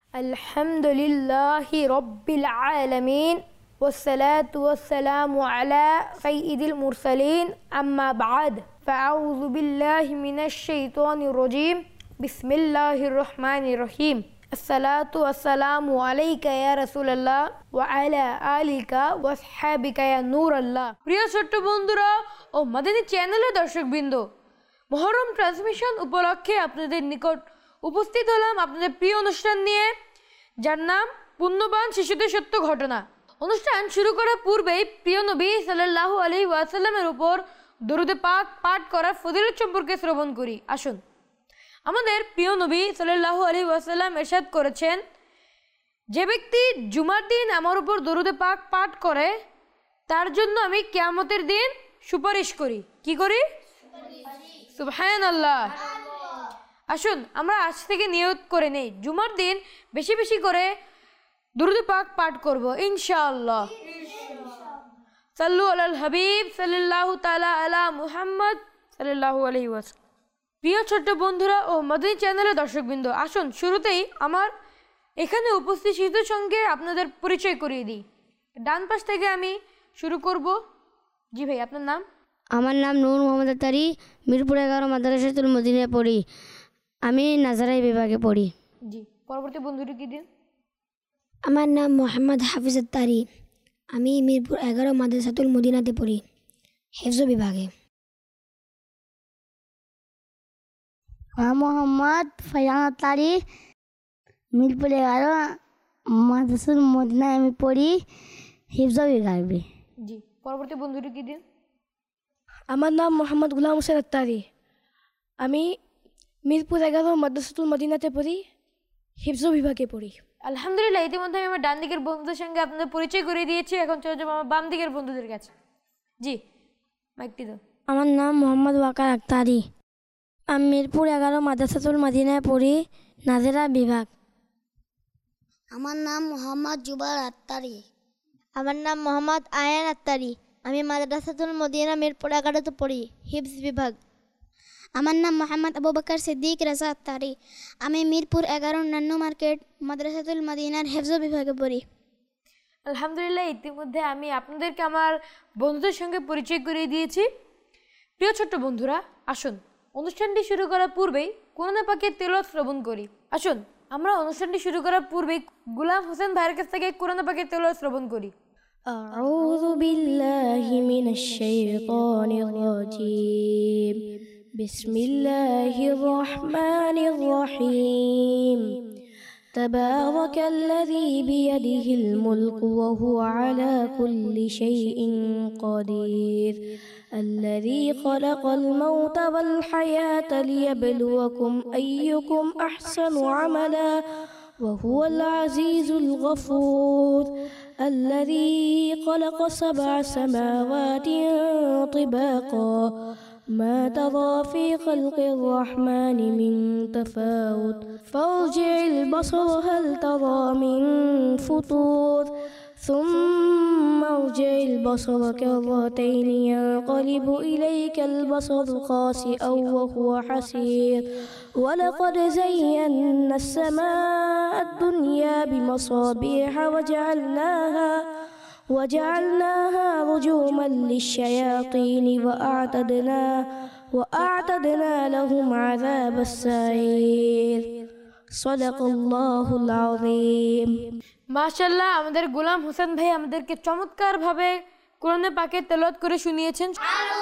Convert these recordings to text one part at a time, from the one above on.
আলহামদুলিল্লাহি রব্বিল আলামিন والصلاة والسلام على سيد المرسلين أما بعد فأعوذ بالله من الشيطان الرجيم بسم الله الرحمن الرحيم الصلاة والسلام عليك يا رسول الله وعلى آلك وأصحابك يا نور الله প্রিয় ছোট্ট বন্ধুরা ও মাদানী চ্যানেলের দর্শকবৃন্দ, মুহররম ট্রান্সমিশন উপলক্ষে আপনাদের নিকট উপস্থিত হলাম আপনাদের প্রিয় অনুষ্ঠান নিয়ে, যার নাম পুণ্যবান শিশুদের সত্য ঘটনা। অনুষ্ঠান শুরু করার পূর্বেই প্রিয় নবী সাল্লাল্লাহু আলাইহি ওয়াসাল্লামের উপর দরুদে পাক পাঠ করার ফজিলত সম্পর্কে শ্রবণ করি। আসুন, আমাদের প্রিয় নবী সাল্লাল্লাহু আলাইহি ওয়াসাল্লাম ইরশাদ করেছেন, যে ব্যক্তি জুমার দিন আমার উপর দরুদে পাক পাঠ করে তার জন্য আমি কিয়ামতের দিন সুপারিশ করি। কি করি? সুবহানাল্লাহ। আসুন আমরা আজ থেকে নিয়ত করে নেই, জুমার দিন বেশি বেশি করে দুরূদ পাক পাঠ করব ইনশাআল্লাহ। সাল্লু আলাল হাবিব সাল্লাল্লাহু তাআলা আলা মুহাম্মদ সাল্লাল্লাহু আলাইহি ওয়াসাল্লাম। প্রিয় ছোট্ট বন্ধুরা ও মাদানী চ্যানেলের দর্শকবৃন্দ, আসুন শুরুতেই আমার এখানে উপস্থিত শিশুদের সঙ্গে আপনাদের পরিচয় করিয়ে দিই। ডান পাশ থেকে আমি শুরু করব। জি ভাই, আপনার নাম? আমার নাম নূর মোহাম্মদ আতারি, মিরপুর 11 মাদ্রাসাতুল মদিনায় পড়ি। আমি নাজারাই বিভাগে পড়ি। জি, পরবর্তী বন্ধুটি কি দিন? আমার নাম মোহাম্মদ হাফিজ আত্তারি, আমি মিরপুর 11 মাদ্রাসাতুল মদিনাতে পড়ি, হেফজ বিভাগে। মোহাম্মদ ফাইয়ান আত্তারি, মিরপুর 11 মাদ্রাসাতুল মদিনায় আমি পড়ি, হেফজ বিভাগে। জি, পরবর্তী বন্ধুটি কি দিন? আমার নাম মোহাম্মদ গুলাম হোসেন আত্তারি, আমি মিরপুর 11 মাদ্রাসাতুল মদিনাতে পড়ি, হিফজ বিভাগে পড়ি। আলহামদুলিল্লাহ, ইতিমধ্যে আমি আমার ডান দিকের বন্ধুদের সঙ্গে আপনাদের পরিচয় করিয়ে দিয়েছি। এখন চলে যাবো আমার বাম দিকের বন্ধুদের কাছে। জি, মাইকটি দাও। আমার নাম মোহাম্মদ ওয়াকার আক্তারি, আমি মিরপুর 11 মাদ্রাসাতুল মদিনায় পড়ি, নাজেরা বিভাগ। আমার নাম মোহাম্মদ জুবার আত্তারি। আমার নাম মোহাম্মদ আয়ান আত্তারি, আমি মাদ্রাসাতুল মদিনা মিরপুর 11তে পড়ি, হিফজ বিভাগ। আমার নাম মোহাম্মদ আবু বকর সিদ্দিক রাজা আত্তারি, আমি মিরপুর 11 নান্নু মার্কেট মাদ্রাসাতুল মদিনার হেফজ বিভাগে পড়ি। আলহামদুলিল্লাহ, ইতিমধ্যে আমি আপনাদেরকে আমার বন্ধুদের সঙ্গে পরিচয় করিয়ে দিয়েছি। প্রিয় ছোট্ট বন্ধুরা, আসুন অনুষ্ঠানটি শুরু করার পূর্বেই কোরআন পাকের তেলাওয়াত শ্রবণ করি। আসুন আমরা অনুষ্ঠানটি শুরু করার পূর্বেই গুলাম হোসেন ভাইয়ের কাছ থেকে কোরআন পাকের তেলাওয়াত শ্রবণ করি। আউযু বিল্লাহি মিনাশ শাইতানির রাজীম। বিসমিল্লাহির রহমানির রহিম। তাবারাকাল্লাযী বিয়াদিহিল মুলকু ওয়া হুয়া আলা কুল্লি শাইইন কাদির। الذي خلق الموت والحياة ليبلوكم أيكم أحسن عملا وهو العزيز الغفور. الذي خلق 7 سماوات طباقا ما ترى في خلق الرحمن من تفاوت فارجع البصر هل ترى من فطور ثم ارجع البصر كرتين ينقلب إليك البصر خاسئا وهو حسير. ولقد زينا السماء الدنيا بمصابيح وجعلناها رجوما للشياطين وأعتدنا لهم عذاب السعير. صدق الله العظيم. মাশাআল্লাহ, আমাদের গোলাম হোসেন ভাই আমাদেরকে চমৎকারভাবে কোরআন পাকের তেলাওয়াত করে শুনিয়েছেন।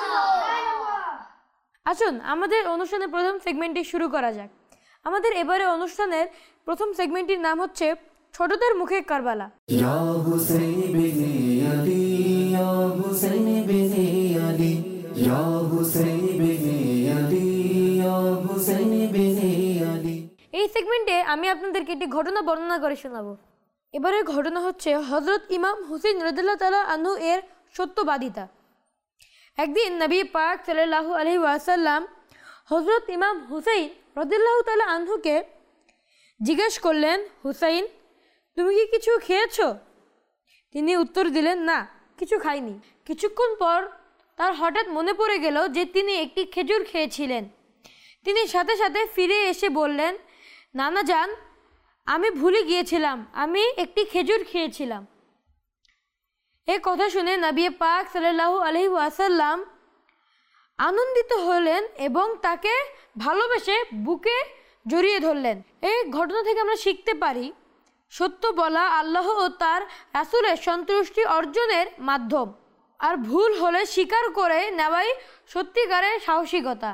আসুন আমাদের অনুষ্ঠানের প্রথম সেগমেন্টটি শুরু করা যাক। আমাদের এবারে অনুষ্ঠানের প্রথম সেগমেন্টটির নাম হচ্ছে ছোটদের মুখে কারবালা। ইয়া হুসাইন বিনি আলী, ইয়া হুসাইন বিনি আলী, ইয়া হুসাইন বিনি আলী, ইয়া হুসাইন বিনি আলী। এই সেগমেন্টে আমি আপনাদেরকে একটি ঘটনা বর্ণনা করে শোনাবো। এবারের ঘটনা হচ্ছে হযরত ইমাম হুসাইন রাদিয়াল্লাহু তাআলা আনহু এর সত্যবাদিতা। একদিন নবী পাক সাল্লাল্লাহু আলাইহি ওয়াসাল্লাম হযরত ইমাম হুসাইন রাদিয়াল্লাহু তাআলা আনহুকে জিজ্ঞেস করলেন, হুসাইন তুমি কি কিছু খেয়েছো? তিনি উত্তর দিলেন, না কিছু খাইনি। কিছুক্ষণ পর তার হঠাৎ মনে পড়ে গেল যে তিনি একটি খেজুর খেয়েছিলেন। তিনি সাথে সাথে ফিরে এসে বললেন, নানা যান আমি ভুলে গিয়েছিলাম, আমি একটি খেজুর খেয়েছিলাম। এই কথা শুনে নবী পাক সাল্লাল্লাহু আলাইহি ওয়াসাল্লাম আনন্দিত হলেন এবং তাকে ভালোবেসে বুকে জড়িয়ে ধরলেন। এই ঘটনা থেকে আমরা শিখতে পারি সত্য বলা আল্লাহ ও তার রাসূলের সন্তুষ্টি অর্জনের মাধ্যম, আর ভুল হলে স্বীকার করে নেওয়াই সত্যিকারের সাহসিকতা।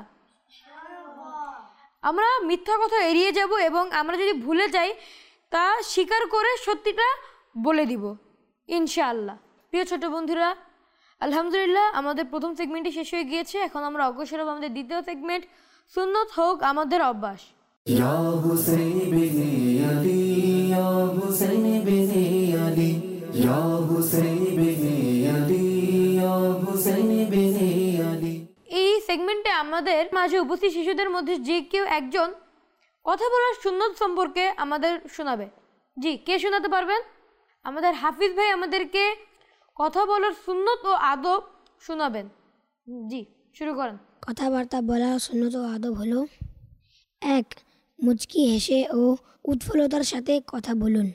আমরা মিথ্যা কথা এড়িয়ে যাব এবং আমরা যদি ভুলে যাই তা স্বীকার করে সত্যিটা বলে দিব ইনশাআল্লাহ। প্রিয় ছোট বন্ধুরা, আলহামদুলিল্লাহ আমাদের প্রথম সেগমেন্টটি শেষ হয়ে গিয়েছে। এখন আমরা অগ্রসর হব আমাদের দ্বিতীয় সেগমেন্ট, সুন্নত হোক আমাদের অভ্যাস। ইয়া হুসাইন বিনে আলী, ইয়া হুসাইন বিনে আলী, ইয়া হুসাইন বিনে আলী, ইয়া হুসাইন বিনে আলী। এই সেগমেন্টে আমাদের মাঝে উপস্থিত শিশুদের মধ্যে যে কেউ একজন কথা বলার সুন্নত সম্পর্কে আমাদের শোনাবে। জি, কে শোনাতে পারবেন? আমাদের হাফিজ ভাই আমাদেরকে কথা বলার সুন্নত ও আদব শোনাবেন। জি, শুরু করেন। কথাবার্তা বলার সুন্নত ও আদব হলো: 1. মুচকি হেসে ও উৎফুল্লতার সাথে কথা বলুন।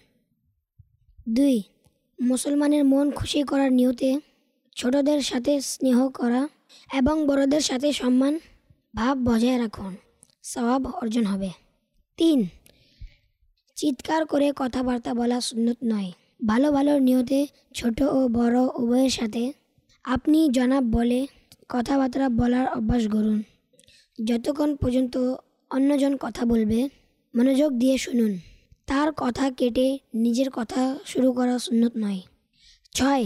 2. মুসলমানের মন খুশি করার নিয়তে ছোটদের সাথে স্নেহ করা এবং বড়দের সাথে সম্মান ভাব বজায় রাখুন, সওয়াব অর্জন হবে। 3. চিৎকার করে কথাবার্তা বলা সুন্নত নয়। ভালো ভালো নিয়তে ছোট ও বড় উভয়ের সাথে আপনি জনাব বলে কথাবার্তা বলার অভ্যাস গড়ুন। যতক্ষণ পর্যন্ত অন্যজন কথা বলবে মনোযোগ দিয়ে শুনুন, তার কথা কেটে নিজের কথা শুরু করা সুন্নত নয়। 6.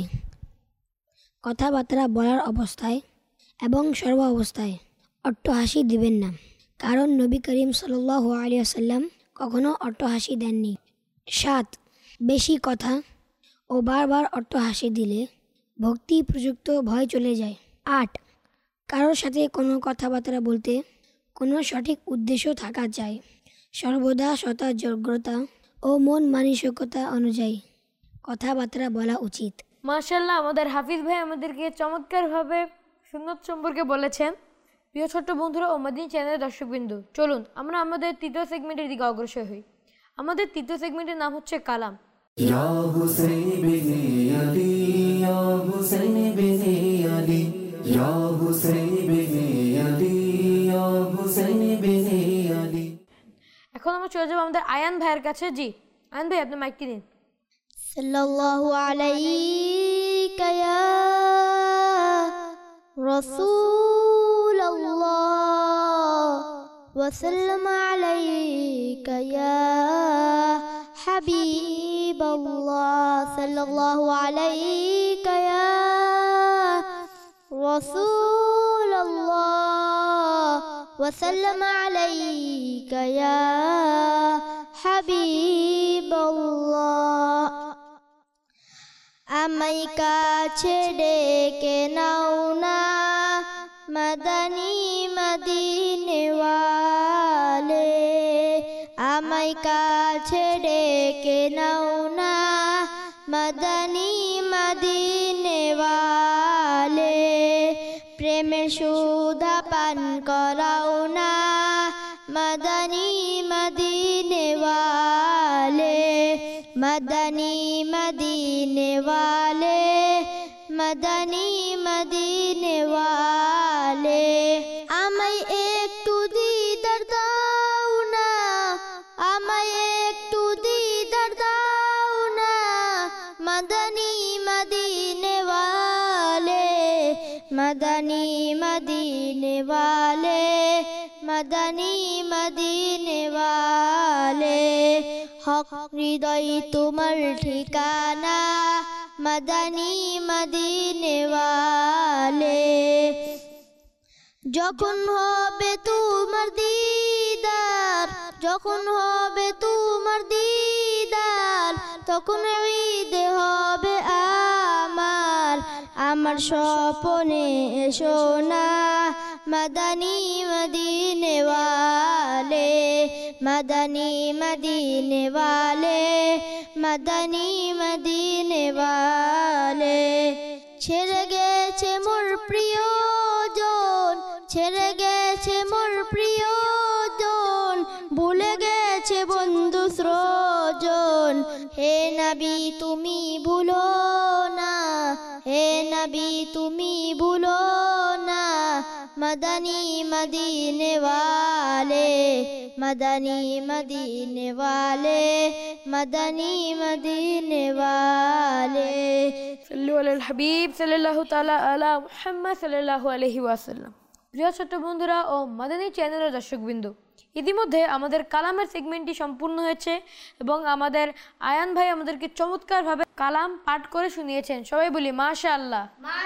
কথাবার্তা বলার অবস্থায় এবং সর্ব অবস্থায় অট্টহাসি দিবেন না, কারণ নবী করিম সাল্লাল্লাহু আলাইহি ওয়াসাল্লাম কখনো অট্টহাসি দেননি। 7. বেশি কথা ও বারবার অট্টহাসি দিলে ভক্তি প্রযুক্ত ভয় চলে যায়। 8. কারোর সাথে কোনো কথাবার্তা বলতে কোনো সঠিক উদ্দেশ্য থাকা চাই। সর্বদা যোগ্যতা ও মন মানসিকতা অনুযায়ী কথাবার্তা বলা উচিত। মাশাআল্লাহ, আমাদের হাফিজ ভাই আমাদেরকে চমৎকারভাবে সুন্নত সম্পর্কে বলেছেন। প্রিয় ছোট্ট বন্ধুরা ও মাদিনী চ্যানেলের দর্শকবৃন্দ, চলুন আমরা আমাদের তৃতীয় সেগমেন্টের দিকে অগ্রসর হই। আমাদের তৃতীয় সেগমেন্টের নাম হচ্ছে কালাম। ইয়া হুসাইন বিনে আলী, ইয়া হুসাইন বিনে আলী, ইয়া হুসাইন বিনে আলী, ইয়া হুসাইন বিনে আলী। এখন আমরা চলে যাবো আমাদের আয়ান ভাইয়ের কাছে। জি আয়ান ভাই, আপনি মাইকটি নিন। সাল্লাল্লাহু আলাইকা ইয়া রাসূলুল্লাহ ওয়া সাল্লাম আলাইকা ইয়া হাবিবাল্লাহ, সাল্লাল্লাহু আলাইকা ইয়া রাসূলুল্লাহ ওয়া সাল্লাম আলাইকা ইয়া হাবিবাল্লাহ। আমায় কাছে ডেকে নাও না মাদানী মদিনেওয়ালে, আমায় কাছে ডেকে নাও না মাদানী মদিনেওয়ালে, প্রেমের সুধা পান করাও না মাদানী মদিনেওয়ালে, মাদানী মদিনেওয়ালে, মাদানী মদিনেওয়ালে। আমায় একটু দিদার দাও না, আমায় একটু দিদার দাও না মাদানী মদিনেওয়ালে, মাদানী মদিনেওয়ালে, মাদানী মদিনেওয়ালে। হক হৃদয় তোমার ঠিকানা মাদানী মদিনেওয়ালে, যখন হবে তোমার দিদার, যখন হবে তোমার দিদার, তখন ঈদ হবে আমার, আমার স্বপ্নে এসো না মাদানী মদিনেওয়ালে, মাদানী মদিনেওয়ালে, মাদানী মদিনেওয়ালে। ছেড়ে গেছে মোর প্রিয়জন, ছেড়ে গেছে মোর প্রিয়জন, ভুলে গেছে বন্ধু স্রোত হে নবী তুমি ভুলো না, হে নবী তুমি ভুলো না, মদনী মদিনে वाले, मदनी मदीने वाले, मदनी मदीने वाले। सल्लु अलल हबीब साल्लाल्लाहु ताला अला मुहम्मद साल्लाल्लाहु अलैहि ওয়াসাল্লাম। প্রিয় ছোট্ট বন্ধুরা ও মাদানী চ্যানেলের দর্শকবৃন্দ, ইতিমধ্যে আমাদের কালামের সেগমেন্টটি সম্পূর্ণ হয়েছে এবং আমাদের আয়ান ভাই আমাদেরকে চমৎকারভাবে কালাম পাঠ করে শুনিয়েছেন। সবাই বলি মাশাআল্লাহ।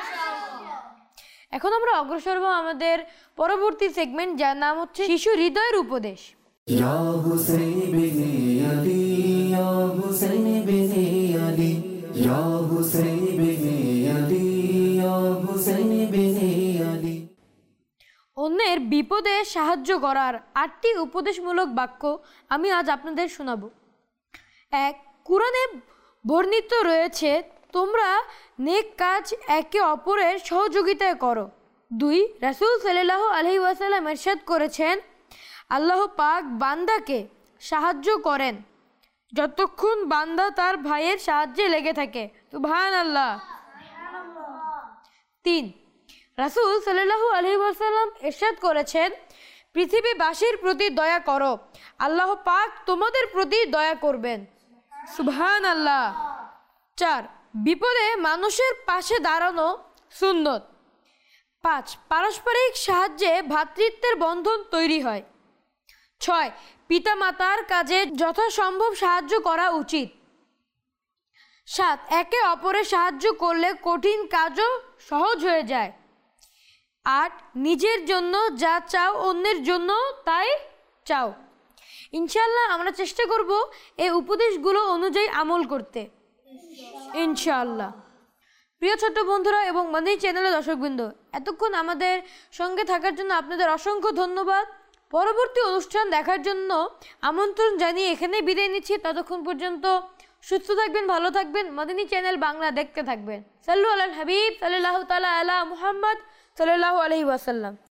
এখন আমরা অগ্রসর হব আমাদের পরবর্তী সেগমেন্ট, যার নাম হচ্ছে শিশু হৃদয়ের উপদেশ। या हुसैन बिने अली, या हुसैन बिने अली, या हुसैन बिने अली, या हुसैन बिने अली। অন্যের বিপদে সাহায্য করার 8টি উপদেশমূলক বাক্য আমি আজ আপনাদের শোনাবো। 1, কুরআনে বর্ণিত রয়েছে তোমরা নেক কাজ একে অপরের সহযোগিতায় করো। 2, রাসূল সাল্লাল্লাহু আলাইহি ওয়াসাল্লাম ইরশাদ করেছেন আল্লাহ পাক বান্দাকে সাহায্য করেন যতক্ষণ বান্দা তার ভাইয়ের সাহায্যে লেগে থাকে। সুবহানাল্লাহ। 3, রাসূল সাল্লাল্লাহু আলাইহি ওয়াসাল্লাম ইরশাদ করেছেন পৃথিবীবাসীর প্রতি দয়া করো, আল্লাহ পাক তোমাদের প্রতি দয়া করবেন। সুবহানাল্লাহ। 4, বিপদে মানুষের পাশে দাঁড়ানো সুন্নত। 5, পারস্পরিক সাহায্যে ভ্রাতৃত্বের বন্ধন তৈরি হয়। 6, পিতামাতার কাজে যথাসম্ভব সাহায্য করা উচিত। 7, একে অপরের সাহায্য করলে কঠিন কাজও সহজ হয়ে যায়। 8, নিজের জন্য যা চাও অন্যের জন্য তাই চাও। ইনশাআল্লাহ আমরা চেষ্টা করব এই উপদেশগুলো অনুযায়ী আমল করতে, ইনশাআল্লাহ। প্রিয় ছোট্ট বন্ধুরা এবং মাদানী চ্যানেলের দর্শকবৃন্দ, এতক্ষণ আমাদের সঙ্গে থাকার জন্য আপনাদের অসংখ্য ধন্যবাদ। পরবর্তী অনুষ্ঠান দেখার জন্য আমন্ত্রণ জানিয়ে এখানেই বিদায় নিচ্ছি। ততক্ষণ পর্যন্ত সুস্থ থাকবেন, ভালো থাকবেন, মাদানী চ্যানেল বাংলা দেখতে থাকবেন। সাল্লু আলাল হাবিব সাল্লাল্লাহু তাআলা আলা মুহাম্মদ সাল্লাল্লাহু আলাইহি ওয়াসাল্লাম।